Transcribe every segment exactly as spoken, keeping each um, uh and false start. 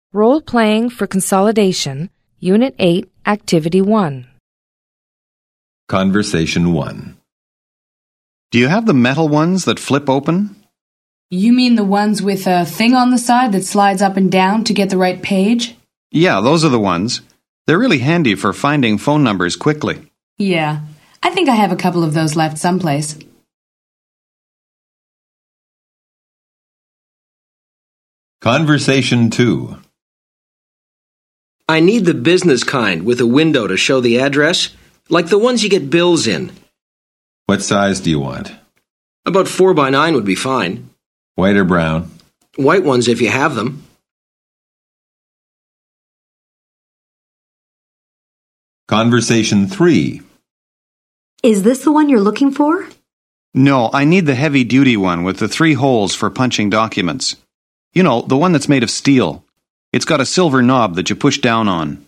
Role-playing for consolidation, Unit eight, Activity one. Conversation one. Do you have the metal ones that flip open? You mean the ones with a thing on the side that slides up and down to get the right page? Yeah, those are the ones. They're really handy for finding phone numbers quickly. Yeah, I think I have a couple of those left someplace. Conversation two. I need the business kind with a window to show the address, like the ones you get bills in. What size do you want? About four by nine would be fine. White or brown? White ones if you have them. Conversation three. Is this the one you're looking for? No, I need the heavy-duty one with the three holes for punching documents. You know, the one that's made of steel. It's got a silver knob that you push down on.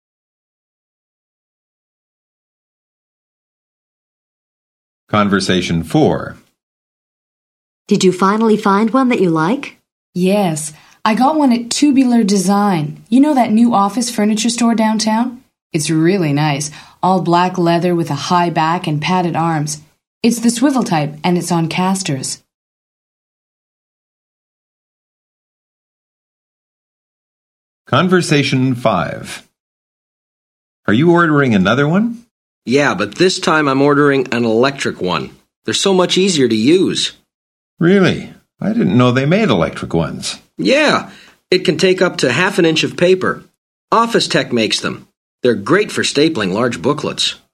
Conversation four. Did you finally find one that you like? Yes, I got one at Tubular Design. You know that new office furniture store downtown? It's really nice, all black leather with a high back and padded arms. It's the swivel type, and it's on casters. Conversation five. Are you ordering another one? Yeah, but this time I'm ordering an electric one. They're so much easier to use. Really? I didn't know they made electric ones. Yeah, it can take up to half an inch of paper. Office Tech makes them. They're great for stapling large booklets.